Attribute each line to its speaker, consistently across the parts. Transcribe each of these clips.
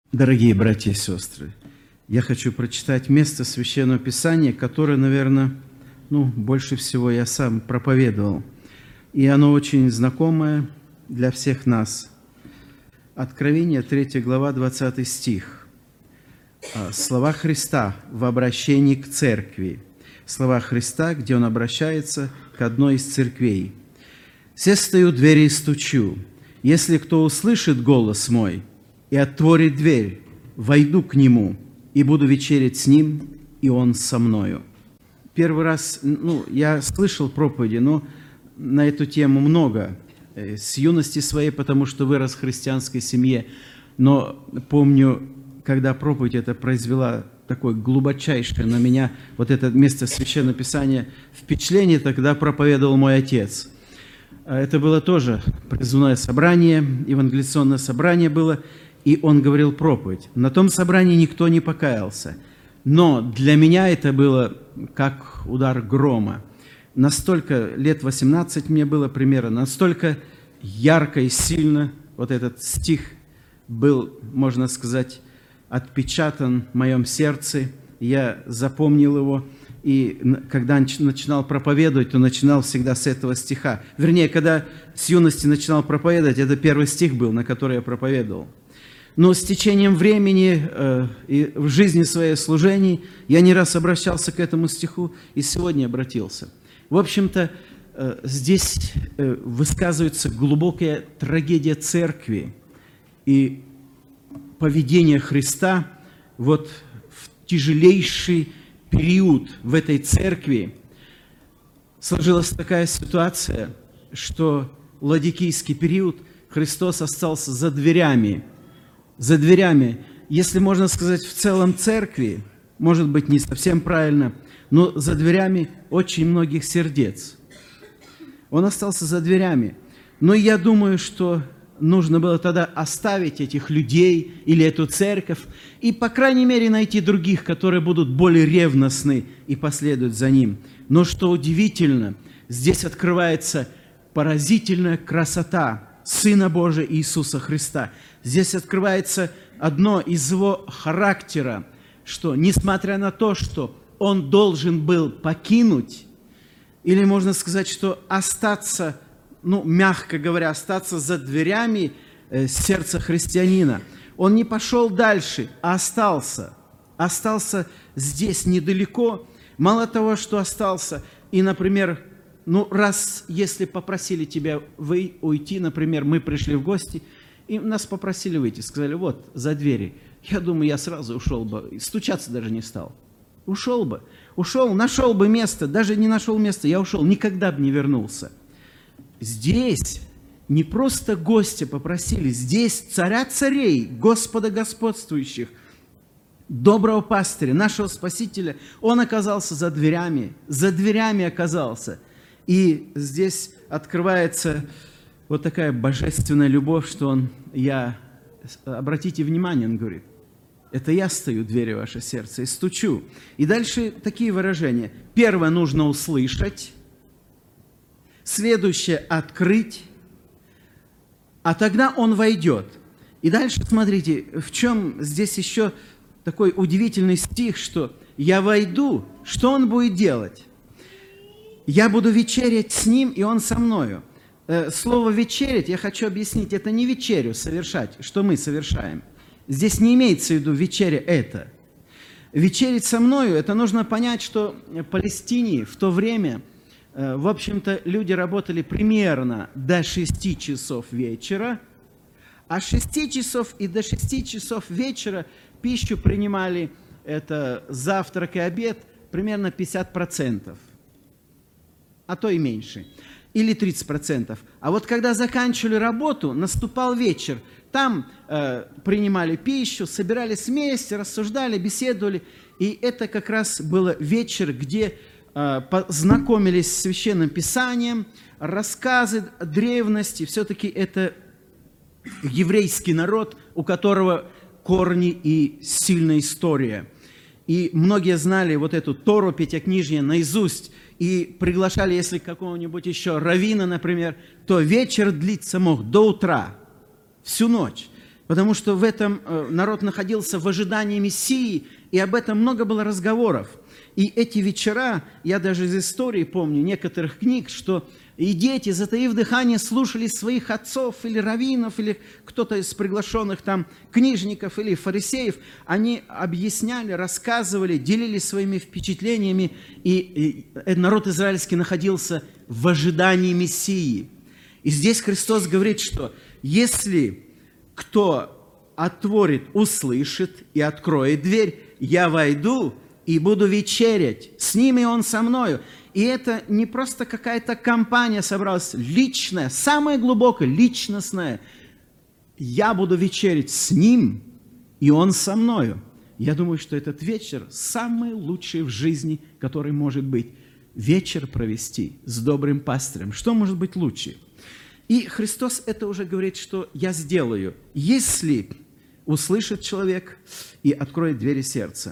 Speaker 1: Дорогие братья и сестры, я хочу прочитать место Священного Писания, которое, наверное, больше всего я сам проповедовал. И оно очень знакомое для всех нас. Откровение, 3 глава, 20 стих. Слова Христа в обращении к церкви. Слова Христа, где Он обращается к одной из церквей. «Се стою у двери и стучу. Если кто услышит голос мой и отворит дверь, войду к нему и буду вечерять с ним, и он со мною». Первый раз, я слышал проповеди, но на эту тему много. С юности своей, потому что вырос в христианской семье. Но помню, когда проповедь эта произвела такое глубочайшее на меня, вот это место Священного Писания, впечатление, тогда проповедовал мой отец. Это было тоже призывное собрание, евангелизационное собрание было, и он говорил проповедь. На том собрании никто не покаялся. Но для меня это было как удар грома. Настолько, лет 18 мне было примерно, настолько ярко и сильно вот этот стих был, можно сказать, отпечатан в моем сердце. Я запомнил его, и когда начинал проповедовать, то начинал всегда с этого стиха. Вернее, когда с юности начинал проповедовать, это первый стих был, на который я проповедовал. Но с течением времени и в жизни своей служений я не раз обращался к этому стиху и сегодня обратился. В общем-то, здесь высказывается глубокая трагедия церкви и поведение Христа вот в тяжелейший период в этой церкви. Сложилась такая ситуация, что ладикийский период Христос остался за дверями. За дверями, если можно сказать, в целом церкви, может быть, не совсем правильно, но за дверями очень многих сердец. Он остался за дверями. Но я думаю, что нужно было тогда оставить этих людей или эту церковь и, по крайней мере, найти других, которые будут более ревностны и последуют за ним. Но что удивительно, здесь открывается поразительная красота Сына Божия Иисуса Христа. Здесь открывается одно из Его характера, что, несмотря на то, что Он должен был покинуть, или можно сказать, что остаться, мягко говоря, остаться за дверями сердца христианина, Он не пошел дальше, а остался. Остался здесь недалеко. Мало того, что остался, и, например, раз, если попросили тебя уйти, например, мы пришли в гости, и нас попросили выйти, сказали, вот, за двери. Я думаю, я сразу ушел бы, стучаться даже не стал. Ушел бы, нашел бы место, даже не нашел места, я ушел, никогда бы не вернулся. Здесь не просто гостя попросили, здесь царя царей, Господа господствующих, доброго пастыря, нашего Спасителя, он оказался за дверями оказался. И здесь открывается вот такая божественная любовь, что обратите внимание, он говорит, это я стою в двери ваше сердце и стучу. И дальше такие выражения. Первое нужно услышать, следующее открыть, а тогда он войдет. И дальше смотрите, в чем здесь еще такой удивительный стих, что я войду, что он будет делать? Я буду вечерять с ним, и он со мною. Слово «вечерять» я хочу объяснить. Это не вечерю совершать, что мы совершаем. Здесь не имеется в виду вечеря это. Вечерить со мною, это нужно понять, что в Палестине в то время, в общем-то, люди работали примерно до 6 часов вечера, а с 6 часов и до 6 часов вечера пищу принимали, это завтрак и обед, примерно 50%. А то и меньше, или 30%. А вот когда заканчивали работу, наступал вечер, там принимали пищу, собирались вместе, рассуждали, беседовали, и это как раз был вечер, где познакомились с Священным Писанием, рассказы древности, все-таки это еврейский народ, у которого корни и сильная история. И многие знали вот эту Тору, Пятикнижие наизусть, и приглашали, если какого-нибудь еще раввина, например, то вечер длиться мог до утра, всю ночь. Потому что в этом народ находился в ожидании Мессии, и об этом много было разговоров. И эти вечера, я даже из истории помню некоторых книг, что и дети, затаив дыхание, слушали своих отцов или раввинов, или кто-то из приглашенных там книжников или фарисеев. Они объясняли, рассказывали, делились своими впечатлениями, и народ израильский находился в ожидании Мессии. И здесь Христос говорит, что если кто отворит, услышит и откроет дверь, я войду и буду вечерять с ним, и он со мною. И это не просто какая-то компания собралась, личная, самая глубокая, личностная. Я буду вечерять с ним, и он со мною. Я думаю, что этот вечер самый лучший в жизни, который может быть. Вечер провести с добрым пастырем. Что может быть лучше? И Христос это уже говорит, что я сделаю, если услышит человек и откроет двери сердца.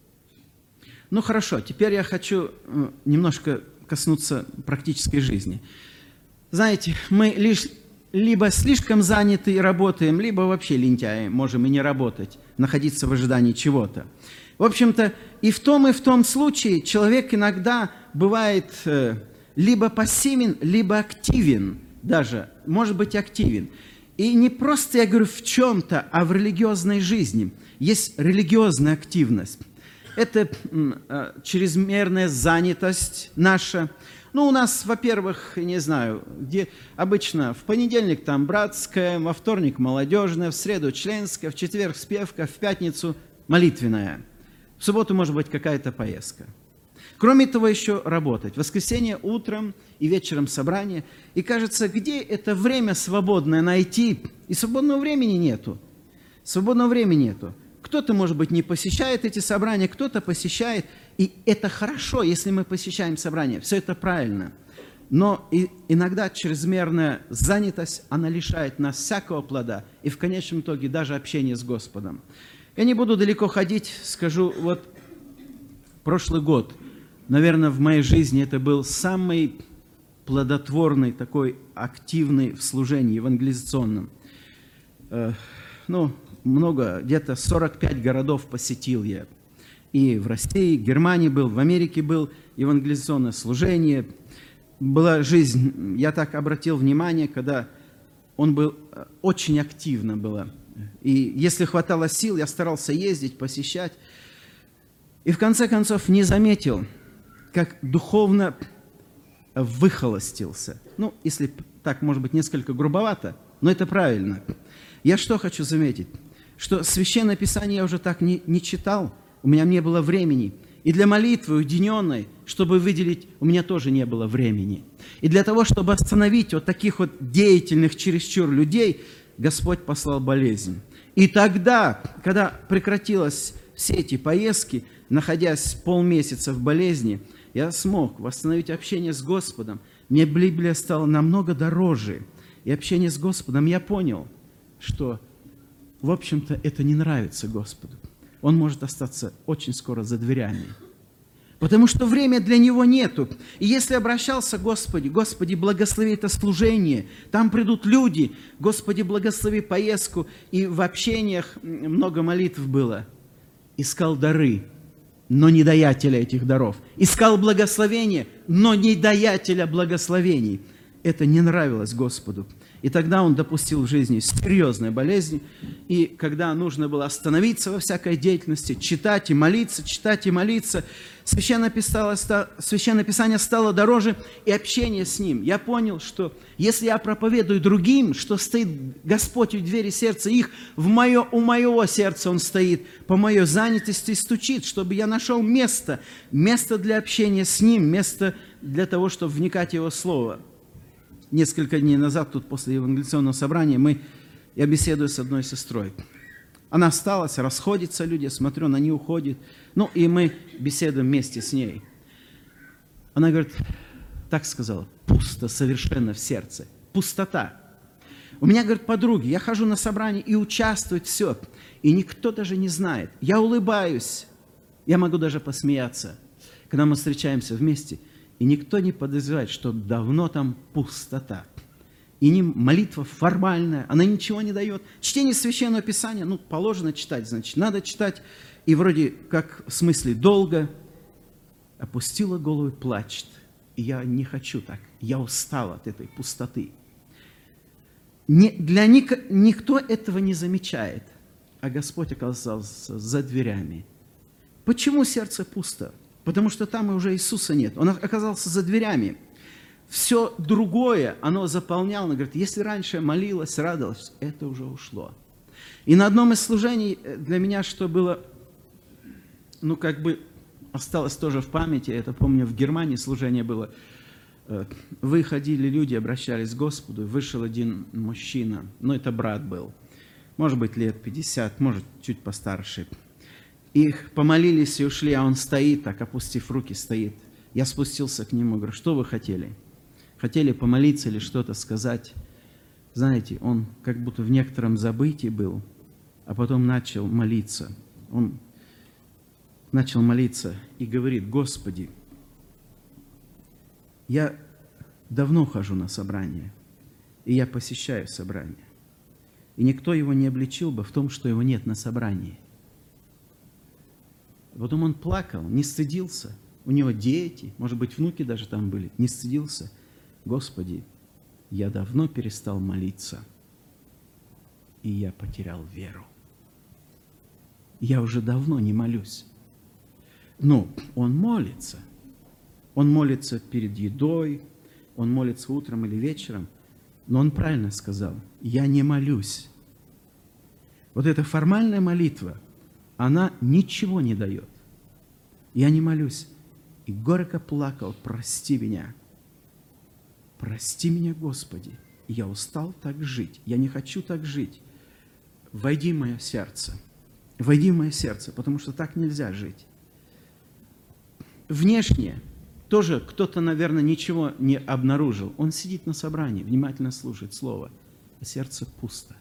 Speaker 1: Ну хорошо, теперь я хочу немножко коснуться практической жизни. Знаете, мы либо слишком заняты и работаем, либо вообще лентяи, можем и не работать, находиться в ожидании чего-то. В общем-то, и в том случае человек иногда бывает либо пассивен, либо активен даже, может быть активен. И не просто, я говорю, в чем-то, а в религиозной жизни. Есть религиозная активность. Это чрезмерная занятость наша. Ну, у нас, во-первых, не знаю, где обычно в понедельник там братская, во вторник молодежная, в среду членская, в четверг спевка, в пятницу молитвенная. В субботу может быть какая-то поездка. Кроме того, еще работать. В воскресенье утром и вечером собрание. И кажется, где это время свободное найти? И свободного времени нету. Свободного времени нету. Кто-то, может быть, не посещает эти собрания, кто-то посещает. И это хорошо, если мы посещаем собрания. Все это правильно. Но иногда чрезмерная занятость, она лишает нас всякого плода. И в конечном итоге даже общения с Господом. Я не буду далеко ходить, скажу, вот прошлый год, наверное, в моей жизни это был самый плодотворный, такой активный в служении евангелизационном. Много, где-то 45 городов посетил я. И в России, в Германии был, в Америке был евангелизационное служение. Была жизнь, я так обратил внимание, когда он был очень активно было. И если хватало сил, я старался ездить, посещать. И в конце концов не заметил, как духовно выхолостился. Ну, если так, может быть, несколько грубовато, но это правильно. Я что хочу заметить? Что Священное Писание я уже так не читал, у меня не было времени. И для молитвы уединенной, чтобы выделить, у меня тоже не было времени. И для того, чтобы остановить вот таких вот деятельных чересчур людей, Господь послал болезнь. И тогда, когда прекратились все эти поездки, находясь полмесяца в болезни, я смог восстановить общение с Господом. Мне Библия стала намного дороже. И общение с Господом я понял, что, в общем-то, это не нравится Господу. Он может остаться очень скоро за дверями. Потому что время для него нету. И если обращался к Господи, Господи, благослови это служение, там придут люди, Господи, благослови поездку. И в общениях много молитв было. Искал дары, но не даятеля этих даров. Искал благословения, но не даятеля благословений. Это не нравилось Господу. И тогда он допустил в жизни серьезные болезни. И когда нужно было остановиться во всякой деятельности, читать и молиться, Священное Писание стало дороже, и общение с Ним. Я понял, что если я проповедую другим, что стоит Господь у двери сердца их, у моего сердца Он стоит, по моей занятости стучит, чтобы я нашел место для общения с Ним, место для того, чтобы вникать в Его Слово. Несколько дней назад, тут после евангелизационного собрания, я беседую с одной сестрой. Она осталась, расходятся люди, я смотрю, она не уходит. Ну, и мы беседуем вместе с ней. Она говорит, так сказала, пусто совершенно в сердце. Пустота. У меня, говорит, подруги, я хожу на собрание и участвую, все. И никто даже не знает. Я улыбаюсь. Я могу даже посмеяться, когда мы встречаемся вместе. И никто не подозревает, что давно там пустота. и не молитва формальная, она ничего не дает. Чтение Священного Писания, ну, положено читать, значит, надо читать, и вроде как в смысле долго. Опустила голову и плачет. И я не хочу так, я устал от этой пустоты. Никто этого не замечает, а Господь оказался за дверями. Почему сердце пусто? Потому что там уже Иисуса нет. Он оказался за дверями. Все другое, оно заполняло. Он говорит, если раньше я молилась, радовалась, это уже ушло. И на одном из служений для меня, что было, ну, как бы осталось тоже в памяти, это помню, в Германии служение было. Выходили люди, обращались к Господу, вышел один мужчина, ну, это брат был, может быть, лет 50, может, чуть постарше. Их помолились и ушли, а он стоит, так опустив руки, стоит. Я спустился к нему, говорю, что вы хотели? Хотели помолиться или что-то сказать? Знаете, он как будто в некотором забытии был, а потом начал молиться. Он начал молиться и говорит, Господи, я давно хожу на собрание, и я посещаю собрание. И никто его не обличил бы в том, что его нет на собрании. Потом он плакал, не стыдился. У него дети, может быть, внуки даже там были, не стыдился. Господи, я давно перестал молиться, и я потерял веру. Я уже давно не молюсь. Но он молится. Он молится перед едой, он молится утром или вечером, но он правильно сказал, я не молюсь. Вот эта формальная молитва, она ничего не дает. Я не молюсь. И горько плакал, прости меня, Господи, я устал так жить, я не хочу так жить. Войди в мое сердце, потому что так нельзя жить. Внешне тоже кто-то, наверное, ничего не обнаружил. Он сидит на собрании, внимательно слушает слово, а сердце пусто.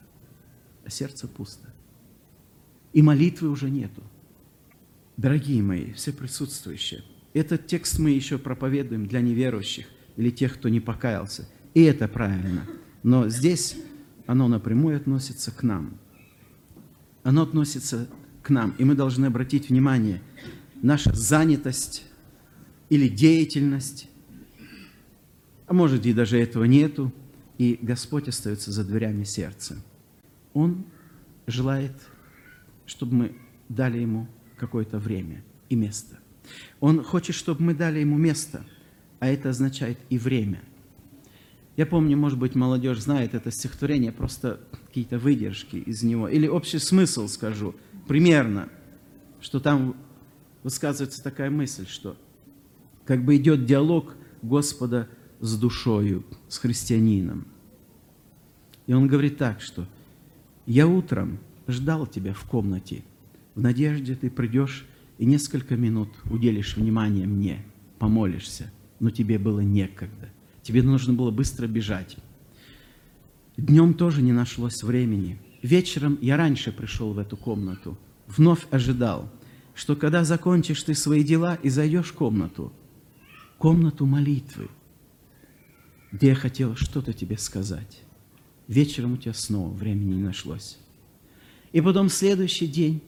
Speaker 1: И молитвы уже нету. Дорогие мои, все присутствующие, этот текст мы еще проповедуем для неверующих или тех, кто не покаялся. И это правильно. Но здесь оно напрямую относится к нам. Оно относится к нам. И мы должны обратить внимание, наша занятость или деятельность, а может и даже этого нету, и Господь остается за дверями сердца. Он желает, чтобы мы дали Ему какое-то время и место. Он хочет, чтобы мы дали Ему место, а это означает и время. Я помню, может быть, молодежь знает это стихотворение, просто какие-то выдержки из него, или общий смысл скажу, примерно, что там высказывается такая мысль, что как бы идет диалог Господа с душою, с христианином. И он говорит так, что «Я утром ждал тебя в комнате, в надежде ты придешь и несколько минут уделишь внимание мне, помолишься, но тебе было некогда, тебе нужно было быстро бежать. Днем тоже не нашлось времени. Вечером я раньше пришел в эту комнату, вновь ожидал, что когда закончишь ты свои дела и зайдешь в комнату молитвы, где я хотел что-то тебе сказать. Вечером у тебя снова времени не нашлось. И потом следующий день,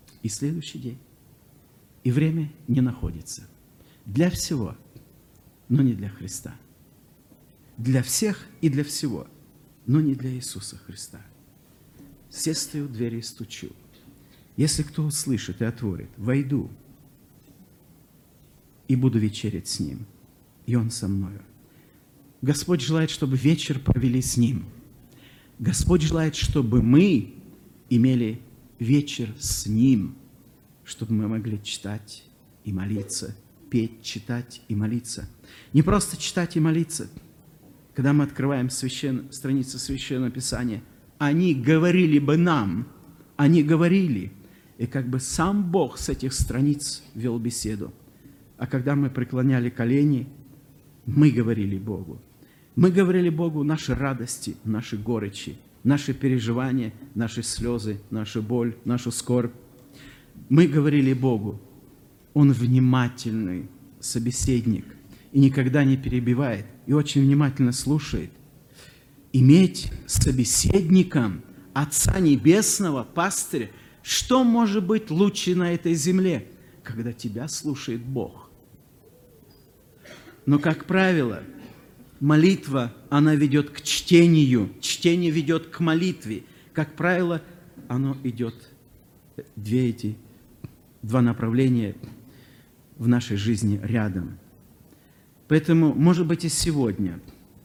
Speaker 1: и время не находится. Для всего, но не для Христа. Для всех и для всего, но не для Иисуса Христа. Все стою в двери и стучу. Если кто услышит и отворит, войду и буду вечерять с Ним, и Он со мною. Господь желает, чтобы вечер провели с Ним. Господь желает, чтобы мы имели вечер с Ним, чтобы мы могли читать и молиться, петь, читать и молиться. Не просто читать и молиться. Когда мы открываем страницы Священного Писания, они говорили бы нам, они говорили, и как бы сам Бог с этих страниц вел беседу. А когда мы преклоняли колени, мы говорили Богу. Мы говорили Богу наши радости, наши горечи, наши переживания, наши слезы, нашу боль, нашу скорбь. Мы говорили Богу. Он внимательный собеседник и никогда не перебивает, и очень внимательно слушает. иметь собеседником Отца Небесного, пастыря. Что может быть лучше на этой земле, когда тебя слушает Бог? Но, как правило, молитва, она ведет к чтению, чтение ведет к молитве. Как правило, оно идет, два направления в нашей жизни рядом. Поэтому, может быть, и сегодня,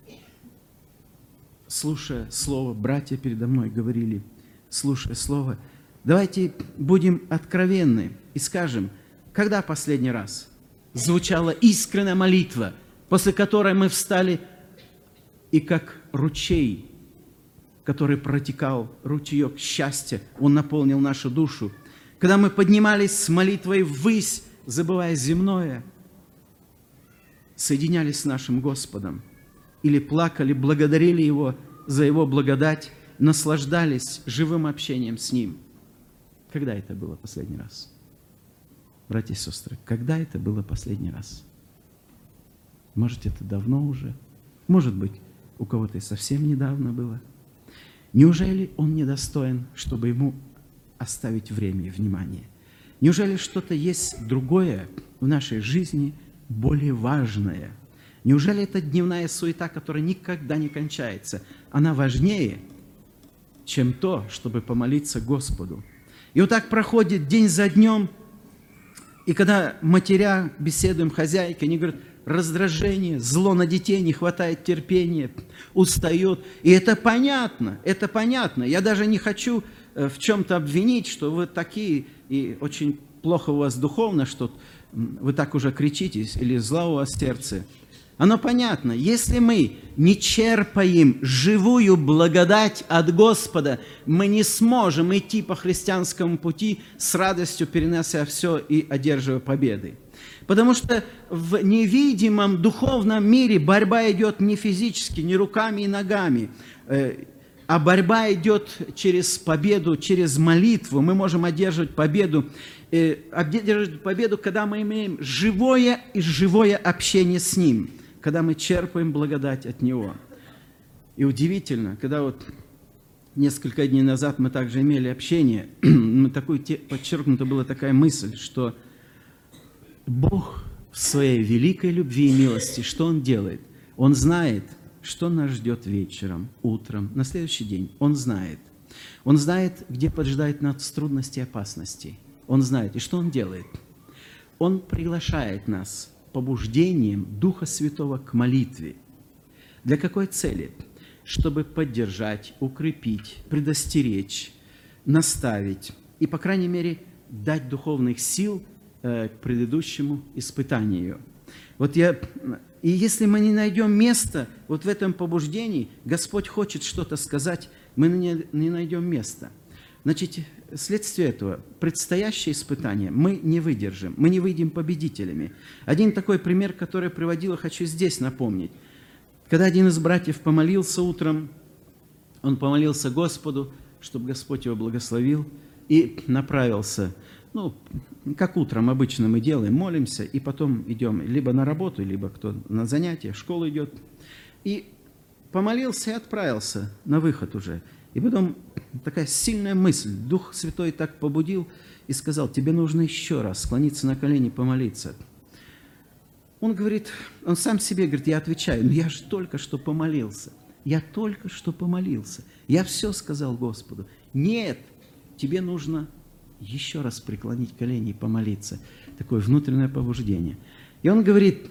Speaker 1: слушая Слово, братья передо мной говорили, слушая Слово, давайте будем откровенны и скажем, когда последний раз звучала искренняя молитва, после которой мы встали, и как ручей, который протекал, ручеек счастья, он наполнил нашу душу. Когда мы поднимались с молитвой ввысь, забывая земное, соединялись с нашим Господом, или плакали, благодарили Его за Его благодать, наслаждались живым общением с Ним. Когда это было последний раз? Братья и сестры, когда это было последний раз? Может, это давно уже? Может быть, у кого-то и совсем недавно было? Неужели он недостоин, чтобы ему оставить время и внимание? Неужели что-то есть другое в нашей жизни, более важное? Неужели это дневная суета, которая никогда не кончается, она важнее, чем то, чтобы помолиться Господу? И вот так проходит день за днем, и когда матеря, беседуем, хозяйка, они говорят, раздражение, зло на детей, не хватает терпения, устает. И это понятно, это понятно. Я даже не хочу в чем-то обвинить, что вы такие, и очень плохо у вас духовно, что вы так уже кричитесь, или зла у вас сердце. Оно понятно. Если мы не черпаем живую благодать от Господа, мы не сможем идти по христианскому пути с радостью, перенося все и одерживая победы. Потому что в невидимом духовном мире борьба идет не физически, не руками и ногами, а борьба идет через победу, через молитву. Мы можем одерживать победу, когда мы имеем живое общение с Ним, когда мы черпаем благодать от Него. И удивительно, когда вот несколько дней назад мы также имели общение, подчеркнута была такая мысль, что Бог в своей великой любви и милости, что Он делает? Он знает, что нас ждет вечером, утром, на следующий день. Он знает. Он знает, где поджидает нас трудности и опасности. Он знает. И что Он делает? Он приглашает нас побуждением Духа Святого к молитве. Для какой цели? Чтобы поддержать, укрепить, предостеречь, наставить и, по крайней мере, дать духовных сил к предыдущему испытанию. И если мы не найдем места вот в этом побуждении, Господь хочет что-то сказать, мы не найдем места. Значит, вследствие этого предстоящее испытание мы не выдержим, мы не выйдем победителями. Один такой пример, который я приводил, хочу здесь напомнить. Когда один из братьев помолился утром, он помолился Господу, чтобы Господь его благословил, и направился, как утром обычно мы делаем, молимся, и потом идем либо на работу, либо кто на занятия, в школу идет. И помолился и отправился на выход уже. И потом такая сильная мысль, Дух Святой так побудил и сказал, тебе нужно еще раз склониться на колени, помолиться. Он говорит, он сам себе говорит, я отвечаю, я же только что помолился. Я только что помолился. Я все сказал Господу. Нет, тебе нужно еще раз преклонить колени и помолиться. Такое внутреннее побуждение. И он говорит,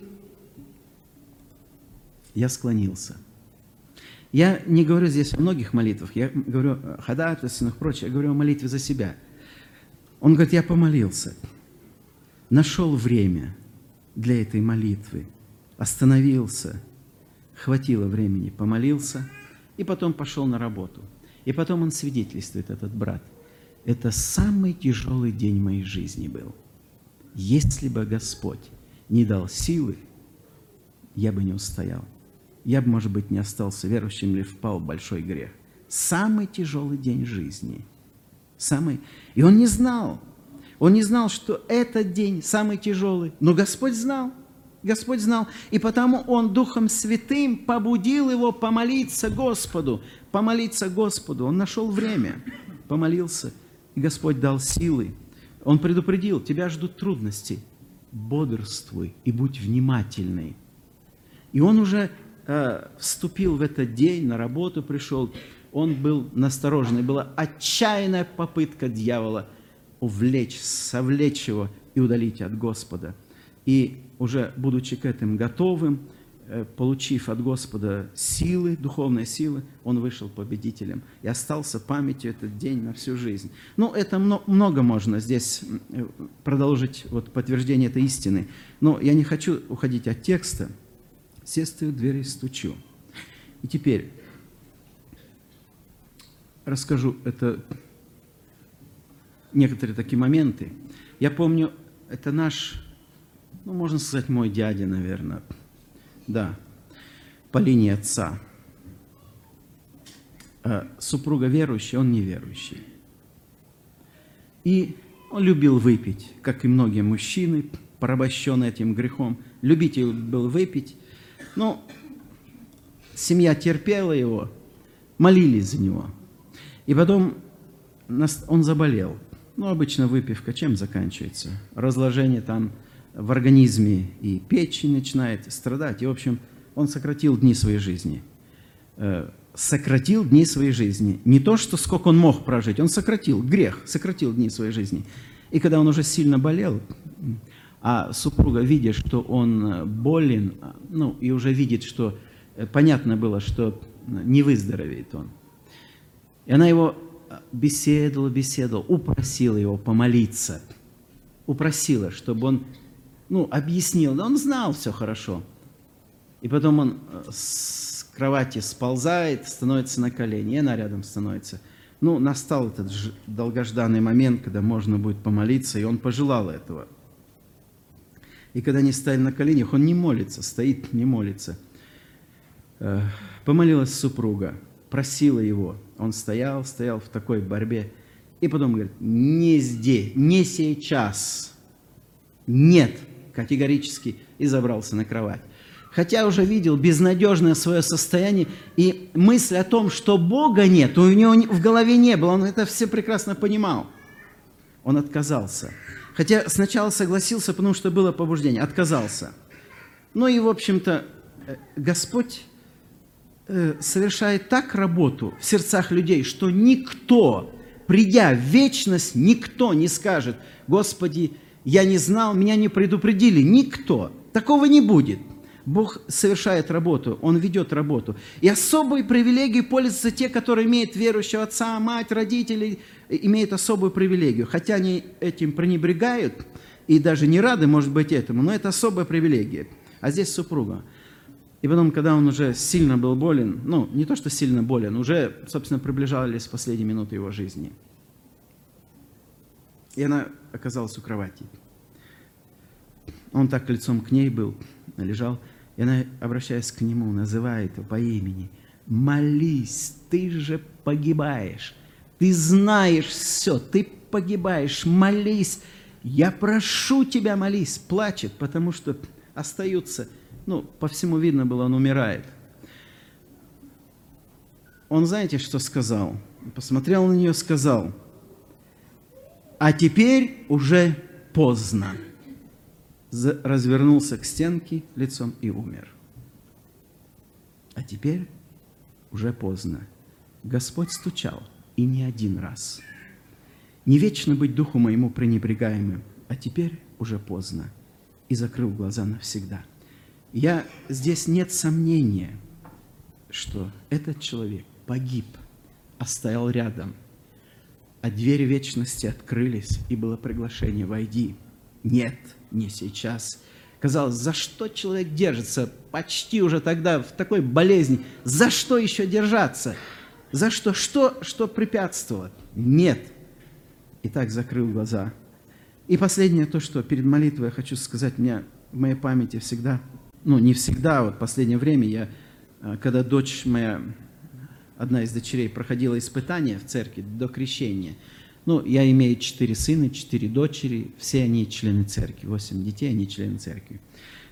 Speaker 1: я склонился. Я не говорю здесь о многих молитвах, я говорю о ходатайственных, прочее, я говорю о молитве за себя. Он говорит, я помолился, нашел время для этой молитвы, остановился, хватило времени, помолился, и потом пошел на работу. И потом он свидетельствует, этот брат, это самый тяжелый день моей жизни был. Если бы Господь не дал силы, я бы не устоял. Я бы, может быть, не остался верующим или впал в большой грех. Самый тяжелый день жизни. И он не знал. Он не знал, что этот день самый тяжелый. Но Господь знал. Господь знал, и потому Он Духом Святым побудил его помолиться Господу. Помолиться Господу. Он нашел время, помолился, и Господь дал силы. Он предупредил, тебя ждут трудности. Бодрствуй и будь внимательный. И он уже вступил в этот день, на работу пришел. Он был настороженный. Была отчаянная попытка дьявола увлечь, совлечь его и удалить от Господа. И уже будучи к этому готовым, получив от Господа силы, духовные силы, он вышел победителем. И остался памятью этот день на всю жизнь. Ну, это много можно здесь продолжить вот, подтверждение этой истины. Но я не хочу уходить от текста. Все стою в двери и стучу. И теперь расскажу это некоторые такие моменты. Я помню, это наш, ну, можно сказать, мой дядя, наверное. Да, по линии отца. Супруга верующая, он неверующий. И он любил выпить, как и многие мужчины, порабощенные этим грехом. Любитель был выпить. Но семья терпела его, молились за него. И потом он заболел. Ну, обычно выпивка чем заканчивается? Разложение там в организме, и печень начинает страдать. И, в общем, он сократил дни своей жизни. Сократил дни своей жизни. Не то, что сколько он мог прожить, он сократил, грех, сократил дни своей жизни. И когда он уже сильно болел, а супруга, видя, что он болен, ну, и уже видит, что понятно было, что не выздоровеет он. И она его беседовала, упросила его помолиться. Упросила, чтобы он, ну, объяснил. Да он знал все хорошо. И потом он с кровати сползает, становится на колени, и она рядом становится. Ну, настал этот долгожданный момент, когда можно будет помолиться, и он пожелал этого. И когда они стали на коленях, он не молится, стоит, не молится. Помолилась супруга, просила его. Он стоял в такой борьбе. И потом говорит, не здесь, не сейчас. Нет, категорически. И забрался на кровать. Хотя уже видел безнадежное свое состояние. И мысль о том, что Бога нет, у него в голове не было. Он это все прекрасно понимал. Он отказался. Хотя сначала согласился, потому что было побуждение. Отказался. Ну и, в общем-то, Господь совершает так работу в сердцах людей, что никто, придя в вечность, никто не скажет, Господи, я не знал, меня не предупредили. Никто. Такого не будет. Бог совершает работу, Он ведет работу. И особой привилегией пользуются те, которые имеют верующего отца, мать, родителей, имеют особую привилегию. Хотя они этим пренебрегают и даже не рады, может быть, этому, но это особая привилегия. А здесь супруга. И потом, когда он уже сильно был болен, ну, не то, что сильно болен, уже, собственно, приближались последние минуты его жизни. И она оказалась у кровати. Он так лицом к ней был, лежал. И она, обращаясь к нему, называет его по имени. «Молись, ты же погибаешь. Ты знаешь все, ты погибаешь. Молись. Я прошу тебя, молись». Плачет, потому что остаются, ну, по всему видно было, он умирает. Он, знаете, что сказал? Посмотрел на нее, сказал, «А теперь уже поздно». Развернулся к стенке лицом и умер. А теперь уже поздно. Господь стучал, и не один раз. Не вечно быть духу моему пренебрегаемым, а теперь уже поздно. И закрыл глаза навсегда. Здесь нет сомнения, что этот человек погиб, а стоял рядом. А двери вечности открылись, и было приглашение «Войди». Нет, не сейчас. Казалось, за что человек держится? Почти уже тогда в такой болезни. За что еще держаться? За что? Что препятствовало? Нет. И так закрыл глаза. И последнее то, что перед молитвой я хочу сказать, в моей памяти всегда, ну не всегда, вот в последнее время когда дочь моя, одна из дочерей, проходила испытания в церкви до крещения. Ну, я имею 4 сына, 4 дочери, все они члены церкви, 8 детей, они члены церкви.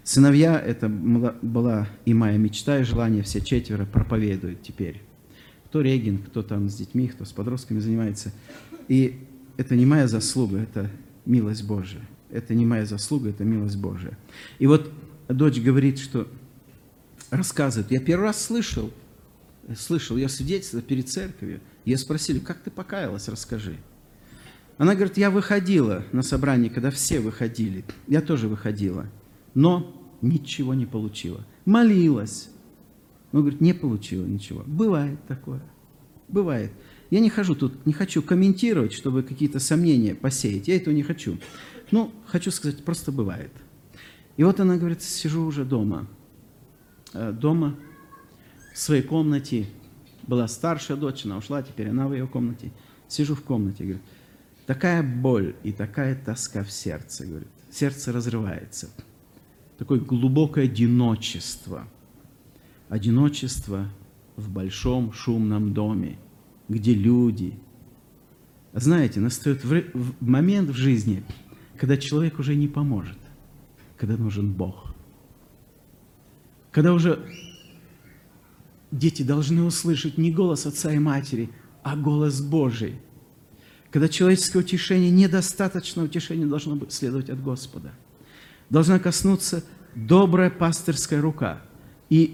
Speaker 1: Сыновья, это была и моя мечта, и желание, все четверо проповедуют теперь. Кто регент, кто там с детьми, кто с подростками занимается. И это не моя заслуга, это милость Божия. Это не моя заслуга, это милость Божия. И вот дочь говорит, что рассказывает. Я первый раз слышал ее свидетельство перед церковью. Ее спросили, как ты покаялась, расскажи. Она говорит, я выходила на собрание, когда все выходили. Я тоже выходила, но ничего не получила. Молилась, но, говорит, не получила ничего. Бывает такое, бывает. Я не хочу комментировать, чтобы какие-то сомнения посеять. Я этого не хочу. Ну, хочу сказать, просто бывает. И вот она говорит, сижу уже дома. Дома, в своей комнате. Была старшая дочь, она ушла, теперь она в ее комнате. Сижу в комнате, говорит, такая боль и такая тоска в сердце, говорит. Сердце разрывается. Такое глубокое одиночество. Одиночество в большом шумном доме, где люди. Знаете, настает момент в жизни, когда человек уже не поможет, когда нужен Бог. Когда уже дети должны услышать не голос отца и матери, а голос Божий. Когда человеческое утешение недостаточно, утешение должно следовать от Господа. Должна коснуться добрая пастырская рука. И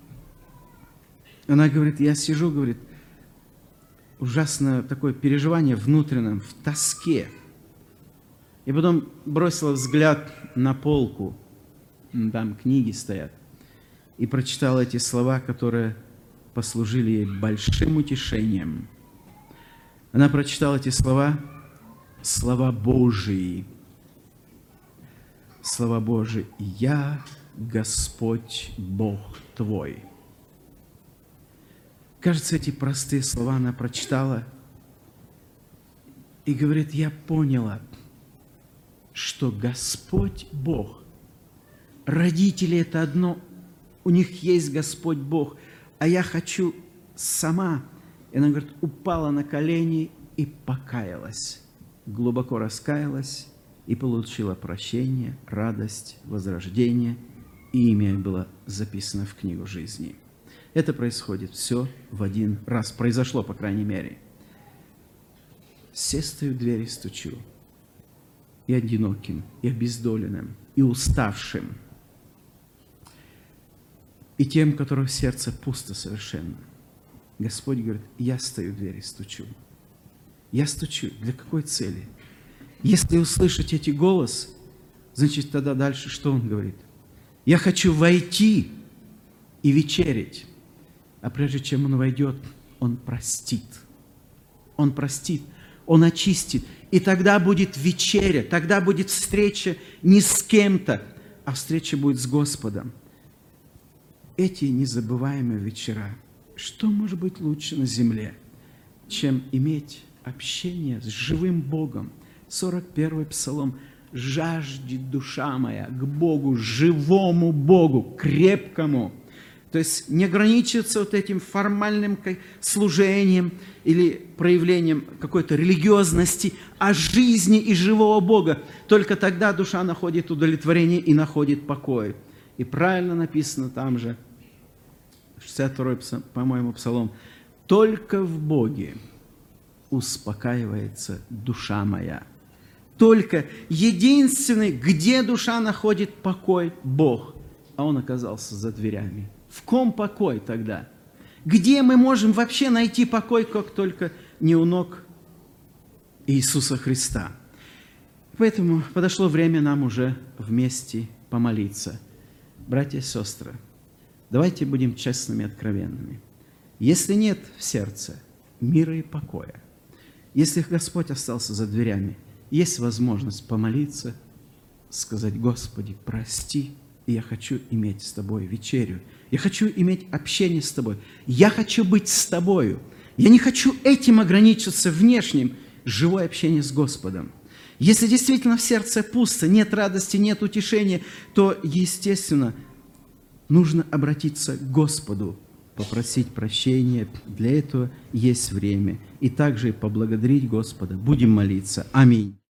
Speaker 1: она говорит, я сижу, говорит, ужасное такое переживание внутреннем, в тоске. И потом бросила взгляд на полку, там книги стоят, и прочитала эти слова, которые послужили ей большим утешением. Она прочитала эти слова, слова Божии. Слова Божии. «Я Господь Бог твой». Кажется, эти простые слова она прочитала и говорит, я поняла, что Господь Бог, родители это одно, у них есть Господь Бог, а я хочу сама. И она говорит, упала на колени и покаялась, глубоко раскаялась и получила прощение, радость, возрождение, и имя было записано в книгу жизни. Это происходит все в один раз. Произошло, по крайней мере. Все стою в двери, стучу. И одиноким, и обездоленным, и уставшим. И тем, которых сердце пусто совершенно. Господь говорит, я стою в двери, стучу. Я стучу. Для какой цели? Если услышать эти голос, значит, тогда дальше что он говорит? Я хочу войти и вечерить. А прежде чем он войдет, он простит. Он простит, он очистит. И тогда будет вечеря, тогда будет встреча не с кем-то, а встреча будет с Господом. Эти незабываемые вечера. Что может быть лучше на земле, чем иметь общение с живым Богом? 41-й псалом. «Жаждет душа моя к Богу, живому Богу, крепкому». То есть не ограничиваться вот этим формальным служением или проявлением какой-то религиозности, а жизни и живого Бога. Только тогда душа находит удовлетворение и находит покой. И правильно написано там же, 62-й, по-моему, псалом, «Только в Боге успокаивается душа моя». Только единственный, где душа находит покой, Бог. А Он оказался за дверями. В ком покой тогда? Где мы можем вообще найти покой, как только не у ног Иисуса Христа? Поэтому подошло время нам уже вместе помолиться. Братья и сестры, давайте будем честными и откровенными. Если нет в сердце мира и покоя, если Господь остался за дверями, есть возможность помолиться, сказать, Господи, прости, и я хочу иметь с Тобой вечерю. Я хочу иметь общение с Тобой. Я хочу быть с Тобою. Я не хочу этим ограничиться внешним, живое общение с Господом. Если действительно в сердце пусто, нет радости, нет утешения, то, естественно, нужно обратиться к Господу, попросить прощения. Для этого есть время. И также поблагодарить Господа. Будем молиться. Аминь.